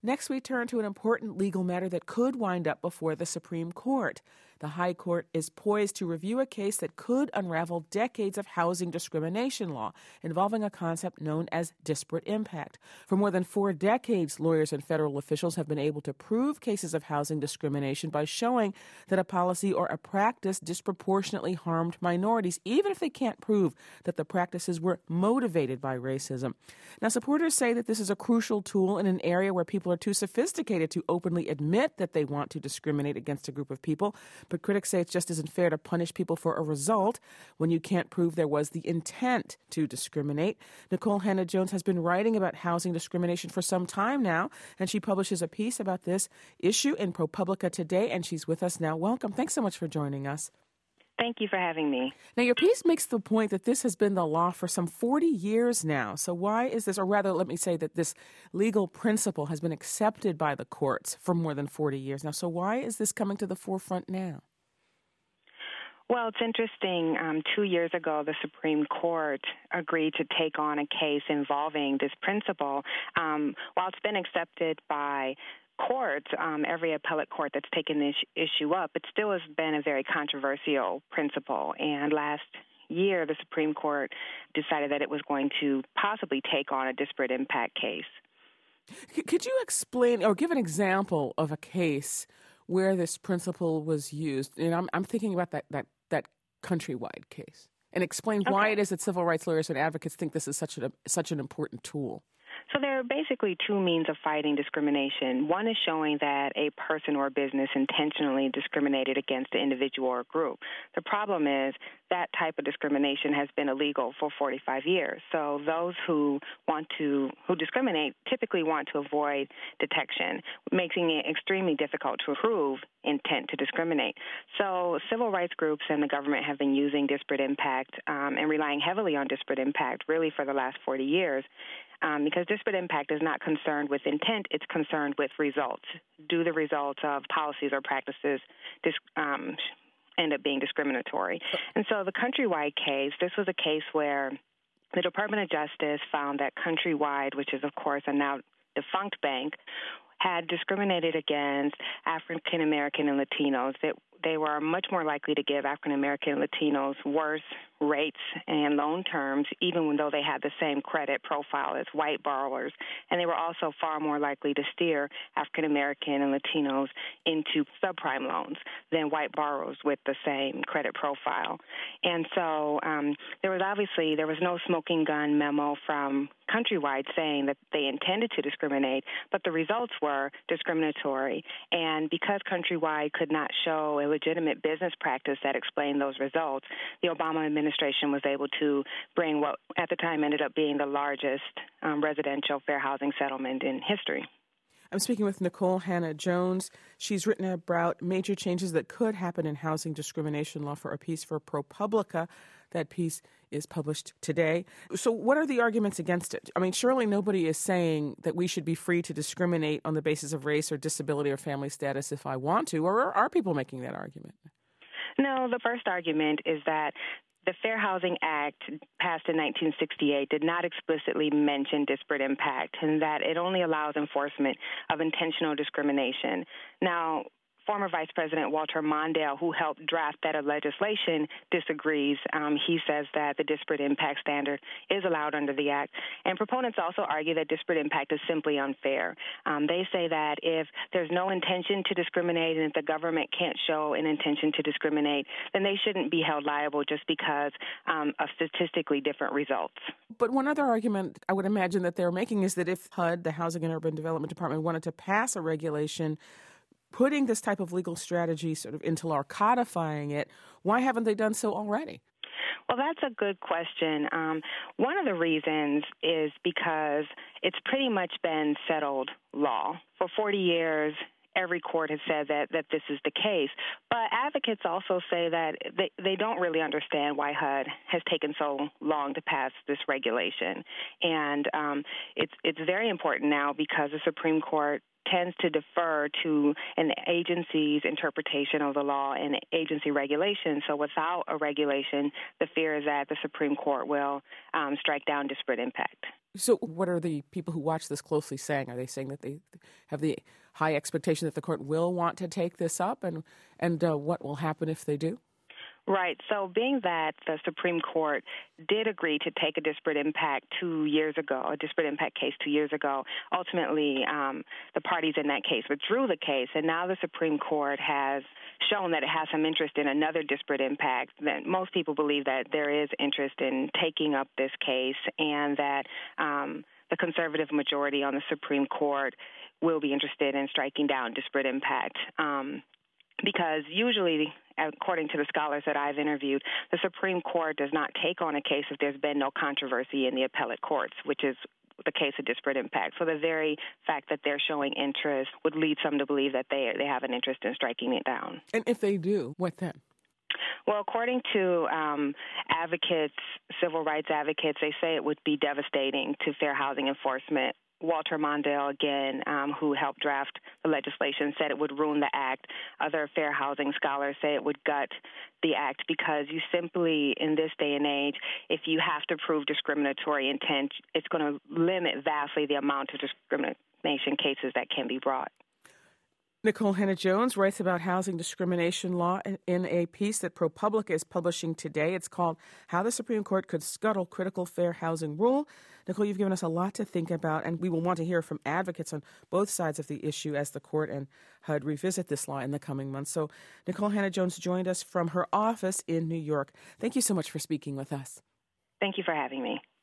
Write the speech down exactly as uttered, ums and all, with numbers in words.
Next, we turn to an important legal matter that could wind up before the Supreme Court. The High Court is poised to review a case that could unravel decades of housing discrimination law involving a concept known as disparate impact. For more than four decades, lawyers and federal officials have been able to prove cases of housing discrimination by showing that a policy or a practice disproportionately harmed minorities, even if they can't prove that the practices were motivated by racism. Now, supporters say that this is a crucial tool in an area where people are too sophisticated to openly admit that they want to discriminate against a group of people. But critics say it just isn't fair to punish people for a result when you can't prove there was the intent to discriminate. Nikole Hannah-Jones has been writing about housing discrimination for some time now, and she publishes a piece about this issue in ProPublica today, and she's with us now. Welcome. Thanks so much for joining us. Thank you for having me. Now, your piece makes the point that this has been the law for some forty years now. So why is this, or rather, let me say that this legal principle has been accepted by the courts for more than forty years now. So why is this coming to the forefront now? Well, it's interesting. Um, two years ago, the Supreme Court agreed to take on a case involving this principle. Um, while it's been accepted by courts, um, every appellate court that's taken this issue up, it still has been a very controversial principle. And last year, the Supreme Court decided that it was going to possibly take on a disparate impact case. Could you explain or give an example of a case where this principle was used? And I'm, I'm thinking about that, that, that Countrywide case. And explain okay. why it is that civil rights lawyers and advocates think this is such a, such an important tool. So there are basically two means of fighting discrimination. One is showing that a person or business intentionally discriminated against an individual or group. The problem is that type of discrimination has been illegal for forty-five years. So those who want to, who discriminate typically want to avoid detection, making it extremely difficult to prove intent to discriminate. So civil rights groups and the government have been using disparate impact um, and relying heavily on disparate impact really for the last forty years. Um, because disparate impact is not concerned with intent, it's concerned with results. Do the results of policies or practices dis- um, end up being discriminatory? And so the Countrywide case, this was a case where the Department of Justice found that Countrywide, which is, of course, a now defunct bank, had discriminated against African American and Latinos. That they were much more likely to give African American and Latinos worse rates and loan terms, even when though they had the same credit profile as white borrowers. And they were also far more likely to steer African American and Latinos into subprime loans than white borrowers with the same credit profile. And so um, there was obviously, there was no smoking gun memo from Countrywide saying that they intended to discriminate, but the results were discriminatory. And because Countrywide could not show a legitimate business practice that explained those results, the Obama administration was able to bring what at the time ended up being the largest um, residential fair housing settlement in history. I'm speaking with Nikole Hannah-Jones. She's written about major changes that could happen in housing discrimination law for a piece for ProPublica. That piece is published today. So what are the arguments against it? I mean, surely nobody is saying that we should be free to discriminate on the basis of race or disability or family status if I want to, or are people making that argument? No, the first argument is that the Fair Housing Act, passed in nineteen sixty-eight, did not explicitly mention disparate impact, and that it only allows enforcement of intentional discrimination. Now, former Vice President Walter Mondale, who helped draft that legislation, disagrees. Um, he says that the disparate impact standard is allowed under the Act. And proponents also argue that disparate impact is simply unfair. Um, they say that if there's no intention to discriminate and if the government can't show an intention to discriminate, then they shouldn't be held liable just because um, of statistically different results. But one other argument I would imagine that they're making is that if H U D, the Housing and Urban Development Department, wanted to pass a regulation putting this type of legal strategy sort of into law, codifying it, why haven't they done so already? Well, that's a good question. Um, one of the reasons is because it's pretty much been settled law. For forty years, every court has said that, that this is the case. But advocates also say that they, they don't really understand why H U D has taken so long to pass this regulation. And um, it's it's very important now because the Supreme Court tends to defer to an agency's interpretation of the law and agency regulation. So without a regulation, the fear is that the Supreme Court will um, strike down disparate impact. So what are the people who watch this closely saying? Are they saying that they have the high expectation that the court will want to take this up, and, and uh, what will happen if they do? Right. So being that the Supreme Court did agree to take a disparate impact two years ago, a disparate impact case two years ago, ultimately um, the parties in that case withdrew the case, and now the Supreme Court has shown that it has some interest in another disparate impact. That most people believe that there is interest in taking up this case, and that um, the conservative majority on the Supreme Court will be interested in striking down disparate impact. Um, Because usually, according to the scholars that I've interviewed, the Supreme Court does not take on a case if there's been no controversy in the appellate courts, which is the case of disparate impact. So the very fact that they're showing interest would lead some to believe that they they have an interest in striking it down. And if they do, what then? Well, according to um, advocates, civil rights advocates, they say it would be devastating to fair housing enforcement. Walter Mondale, again, um, who helped draft the legislation, said it would ruin the act. Other fair housing scholars say it would gut the act because you simply, in this day and age, if you have to prove discriminatory intent, it's going to limit vastly the amount of discrimination cases that can be brought. Nikole Hannah-Jones writes about housing discrimination law in a piece that ProPublica is publishing today. It's called How the Supreme Court Could Scuttle Critical Fair Housing Rule. Nikole, you've given us a lot to think about, and we will want to hear from advocates on both sides of the issue as the court and H U D revisit this law in the coming months. So Nikole Hannah-Jones joined us from her office in New York. Thank you so much for speaking with us. Thank you for having me.